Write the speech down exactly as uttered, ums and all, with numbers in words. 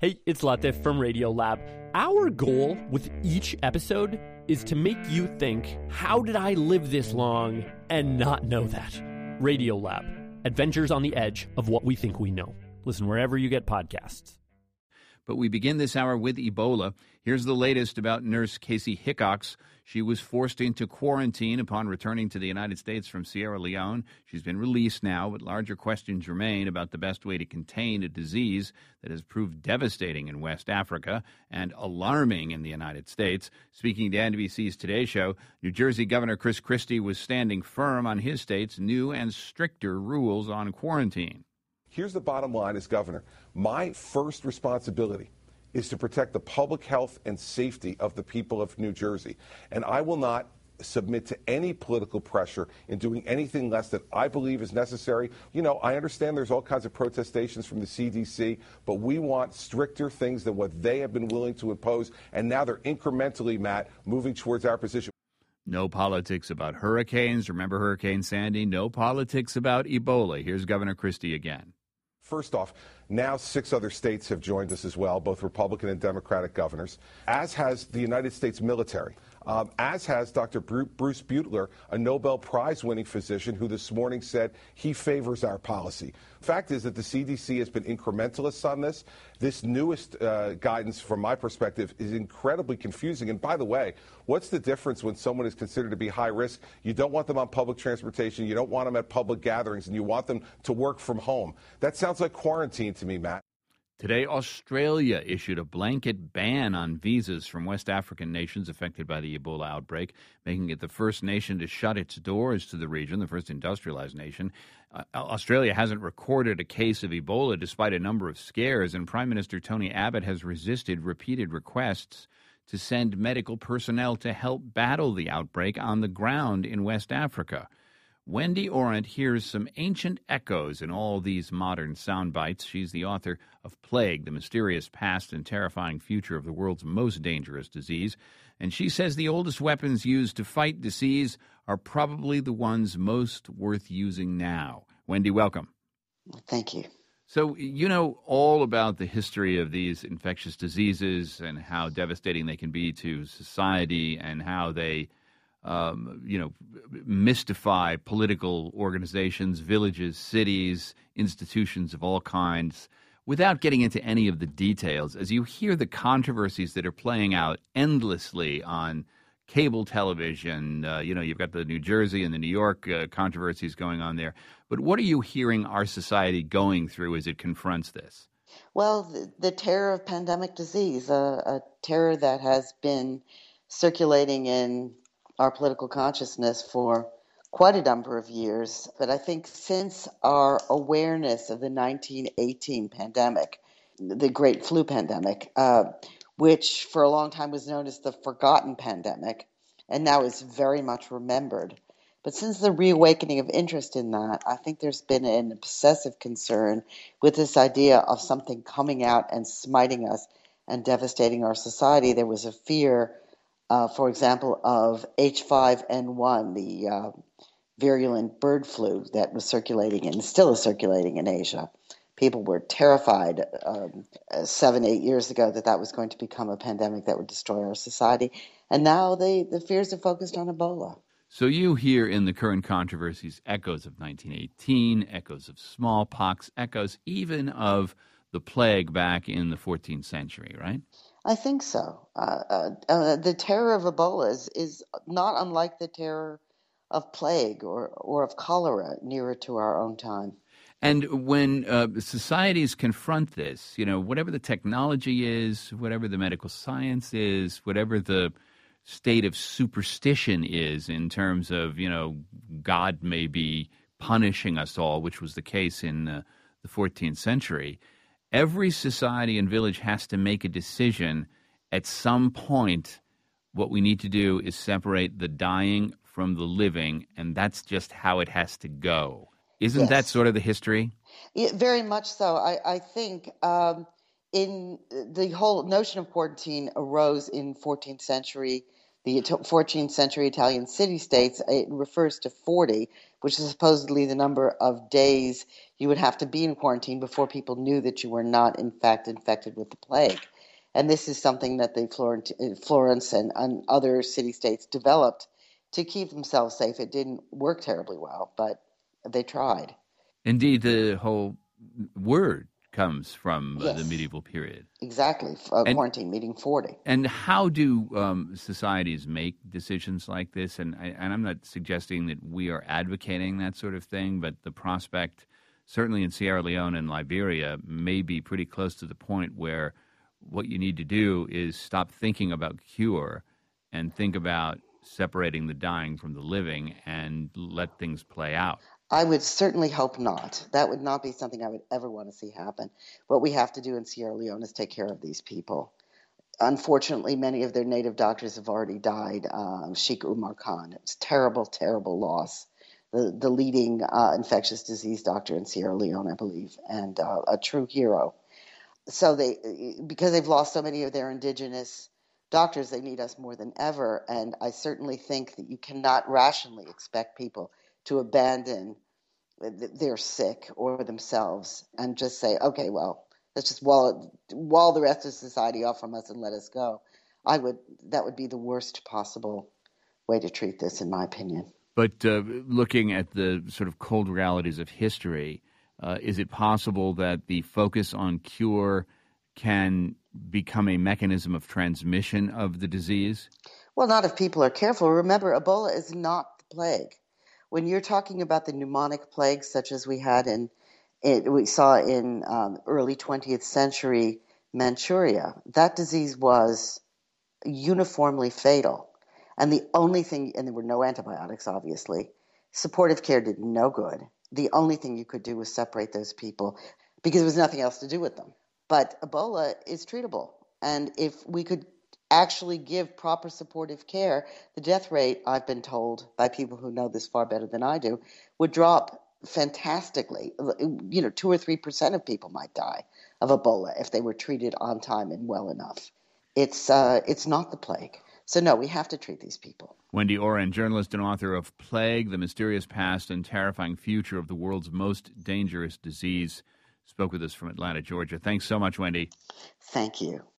Hey, it's Latif from Radiolab. Our goal with each episode is to make you think, how did I live this long and not know that? Radiolab, adventures on the edge of what we think we know. Listen wherever you get podcasts. But we begin this hour with Ebola. Here's the latest about nurse Casey Hickox. She was forced into quarantine upon returning to the United States from Sierra Leone. She's been released now, but larger questions remain about the best way to contain a disease that has proved devastating in West Africa and alarming in the United States. Speaking to N B C's Today Show, New Jersey Governor Chris Christie was standing firm on his state's new and stricter rules on quarantine. Here's the bottom line as governor. My first responsibility is to protect the public health and safety of the people of New Jersey. And I will not submit to any political pressure in doing anything less that I believe is necessary. You know, I understand there's all kinds of protestations from the C D C, but we want stricter things than what they have been willing to impose. And now they're incrementally, Matt, moving towards our position. No politics about hurricanes. Remember Hurricane Sandy? No politics about Ebola. Here's Governor Christie again. First off, now six other states have joined us as well, both Republican and Democratic governors, as has the United States military, um, as has Doctor Bruce Butler, a Nobel Prize-winning physician who this morning said he favors our policy. Fact is that the C D C has been incrementalists on this. This newest uh, guidance, from my perspective, is incredibly confusing. And by the way, what's the difference when someone is considered to be high risk? You don't want them on public transportation, you don't want them at public gatherings, and you want them to work from home. That sounds like quarantine to me, Matt. Today, Australia issued a blanket ban on visas from West African nations affected by the Ebola outbreak, making it the first nation to shut its doors to the region, the first industrialized nation. Uh, Australia hasn't recorded a case of Ebola despite a number of scares, and Prime Minister Tony Abbott has resisted repeated requests to send medical personnel to help battle the outbreak on the ground in West Africa. Wendy Orant hears some ancient echoes in all these modern sound bites. She's the author of Plague, the Mysterious Past and Terrifying Future of the World's Most Dangerous Disease. And she says the oldest weapons used to fight disease are probably the ones most worth using now. Wendy, welcome. Thank you. So you know all about the history of these infectious diseases and how devastating they can be to society and how they Um, you know, mystify political organizations, villages, cities, institutions of all kinds, without getting into any of the details. As you hear the controversies that are playing out endlessly on cable television, uh, you know, you've got the New Jersey and the New York uh, controversies going on there. But what are you hearing our society going through as it confronts this? Well, the, the terror of pandemic disease, a, a terror that has been circulating in our political consciousness for quite a number of years. But I think since our awareness of the nineteen eighteen pandemic, the Great Flu Pandemic, uh, which for a long time was known as the forgotten pandemic, and now is very much remembered. But since the reawakening of interest in that, I think there's been an obsessive concern with this idea of something coming out and smiting us and devastating our society. There was a fear Uh, for example, of H five N one, the uh, virulent bird flu that was circulating and still is circulating in Asia. People were terrified um, seven, eight years ago that that was going to become a pandemic that would destroy our society. And now they, the fears are focused on Ebola. So you hear in the current controversies echoes of nineteen eighteen, echoes of smallpox, echoes even of the plague back in the fourteenth century, right? I think so. Uh, uh, uh, the terror of Ebola is, is not unlike the terror of plague or, or of cholera nearer to our own time. And when uh, societies confront this, you know, whatever the technology is, whatever the medical science is, whatever the state of superstition is in terms of, you know, God may be punishing us all, which was the case in uh, the fourteenth century, every society and village has to make a decision at some point. What we need to do is separate the dying from the living, and that's just how it has to go. Isn't Yes. that sort of the history? Yeah, very much so. I, I think um, in the whole notion of quarantine arose in fourteenth century, the fourteenth century Italian city-states. It refers to forty, which is supposedly the number of days you would have to be in quarantine before people knew that you were not, in fact, infected with the plague. And this is something that the Florence and, and other city-states developed to keep themselves safe. It didn't work terribly well, but they tried. Indeed, the whole word comes from uh, yes. the medieval period. Exactly, uh, and, quarantine meaning forty. And how do um, societies make decisions like this? And, I, and I'm not suggesting that we are advocating that sort of thing, but the prospect, certainly in Sierra Leone and Liberia, may be pretty close to the point where what you need to do is stop thinking about cure and think about separating the dying from the living and let things play out. I would certainly hope not. That would not be something I would ever want to see happen. What we have to do in Sierra Leone is take care of these people. Unfortunately, many of their native doctors have already died. Um, Sheikh Umar Khan. It's terrible, terrible loss. The, the leading uh, infectious disease doctor in Sierra Leone, I believe, and uh, a true hero. So they, because they've lost so many of their indigenous doctors, they need us more than ever. And I certainly think that you cannot rationally expect people to abandon their sick or themselves and just say, okay, well, let's just wall, wall the rest of society off from us and let us go. I would, that would be the worst possible way to treat this, in my opinion. But uh, looking at the sort of cold realities of history, Uh, is it possible that the focus on cure can become a mechanism of transmission of the disease? Well, not if people are careful. Remember, Ebola is not the plague. When you're talking about the pneumonic plagues, such as we had in, it, we saw in um, early twentieth century Manchuria, that disease was uniformly fatal. And the only thing, and there were no antibiotics, obviously, supportive care did no good. The only thing you could do was separate those people because there was nothing else to do with them. But Ebola is treatable. And if we could actually give proper supportive care, the death rate, I've been told by people who know this far better than I do, would drop fantastically. You know, two or three percent of people might die of Ebola if they were treated on time and well enough. It's uh, it's not the plague. So, no, we have to treat these people. Wendy Oren, journalist and author of Plague, The Mysterious Past and Terrifying Future of the World's Most Dangerous Disease, spoke with us from Atlanta, Georgia. Thanks so much, Wendy. Thank you.